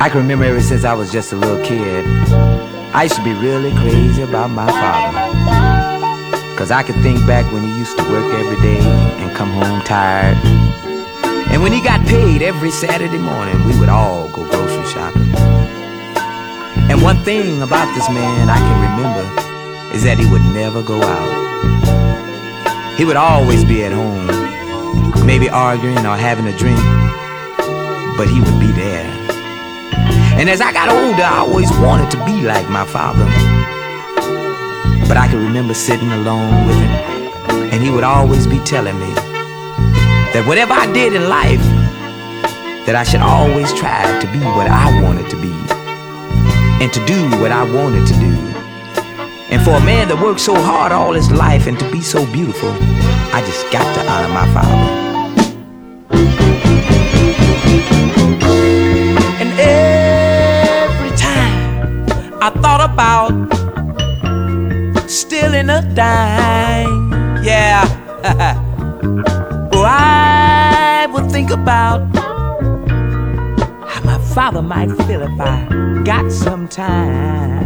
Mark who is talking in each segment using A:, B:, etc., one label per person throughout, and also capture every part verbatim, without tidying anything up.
A: I can remember ever since I was just a little kid, I used to be really crazy about my father. Cause I could think back when he used to work every day and come home tired. And when he got paid every Saturday morning, we would all go grocery shopping. And one thing about this man I can remember is that he would never go out. He would always be at home, maybe arguing or having a drink, but he would be there. And as I got older, I always wanted to be like my father. But I can remember sitting alone with him, and he would always be telling me that whatever I did in life, that I should always try to be what I wanted to be, and to do what I wanted to do. And for a man that worked so hard all his life and to be so beautiful, I just got to honor my father. And every time I thought about stealing a dime, yeah, well, I would think about how my father might feel if I got some time.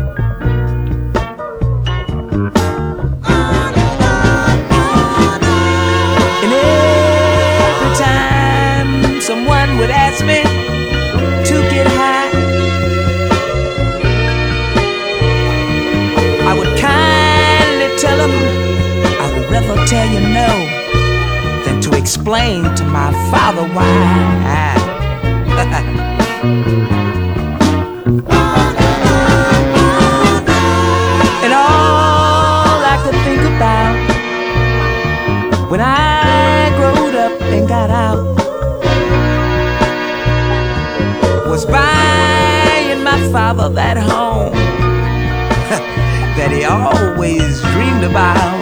A: Someone would ask me to get high, I would kindly tell them I would rather tell you no than to explain to my father why. And all I could think about when I growed up and got out was buying my father that home that he always dreamed about.